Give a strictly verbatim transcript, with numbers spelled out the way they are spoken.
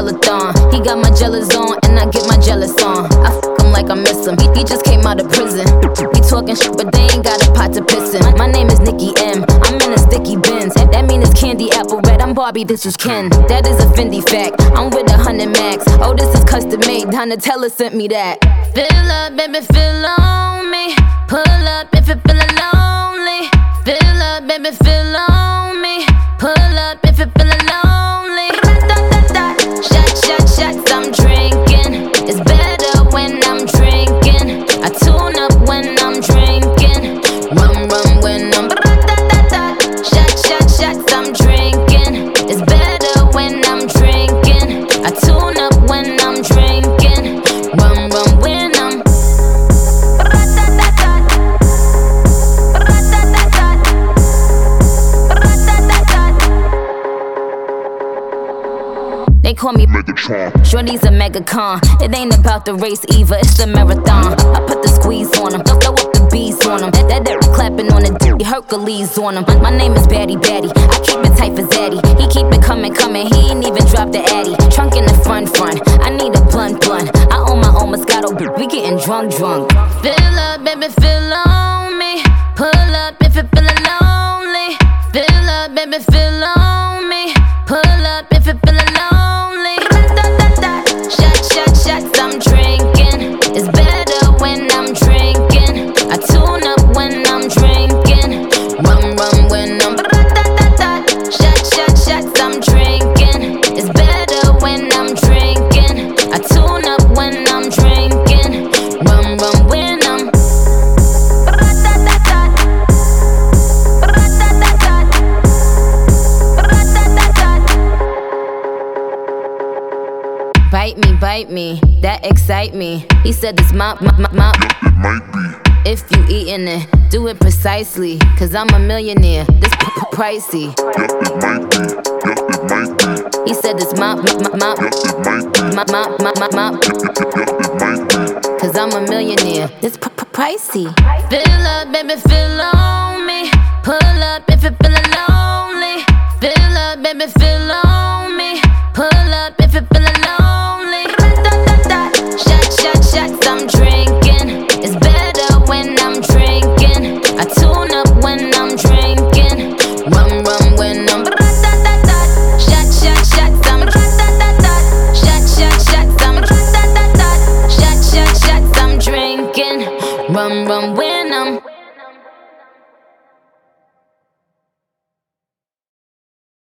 telethon. He got my jealous on, and I get my jealous on. I fuck him like I miss him. He, he just came out of prison. He talking shit, but they ain't got a pot to piss in. My name is Nicki M. I'm in a sticky Benz. That, that mean it's candy apple red. I'm Barbie, this is Ken. That is a Fendi fact. I'm with a hundred max. Oh, this is custom made. Donatella sent me that. Fill up, baby, fill on me. Pull up if you're feeling lonely. Fill up, baby, fill on me. Pull up if you're feeling lonely. Shot, shot, shots, I'm drinking. It's better when I'm drinking. I tune up when I'm drinking. Rum, rum when I'm shot, shot, shots, I'm drinking. It's better when I'm drinking. I tune up when I'm drinking. Rum, rum when I'm They call me Megatron. Shorty's a megacon. It ain't about the race either, it's a marathon. I put the squeeze on him, throw up the bees on him. That that, that clapping on the d, Hercules on him. My name is Batty Batty, I keep it tight for Zaddy. He keep it coming, coming, he ain't even dropped the Addy. Trunk in the front, front, I need a blunt, blunt. I own my own Moscato, we getting drunk, drunk. Fill up, baby, fill on me. Pull up if you're feeling lonely. Fill up, baby, fill on me. Pull up if you're feeling lonely. Shots, I'm drinking. It's better when I'm drinking. I tune up when I'm drinking. Rum, rum when I'm shot, shot, shots, I'm drinking. It's better when I'm drinking. I tune up when I'm drinking. Rum, rum when I'm Bite me, bite me, that excite me. He said this my, my, my, my. It might be. If you eatin' it, do it precisely. Cause I'm a millionaire, this p p pricey. Yep, it might be. Yep, it might be. He said this my, my, my, my. Yep, it might be. My, my, my, my, my. Yep, it might be. Cause I'm a millionaire, this p p pricey. Fill up, baby, fill on me. Pull up if you're feeling lonely. Fill up, baby, fill on me. Pull up if you're feeling lonely. Shot, shot, shots, I'm drinking. It's better when I'm drinking. I tune up when I'm drinking. Rum, rum when I'm shot, shot, shots, I'm shot, shot, shots, I'm shot, shot, shots, I'm drinking. Rum, rum when I'm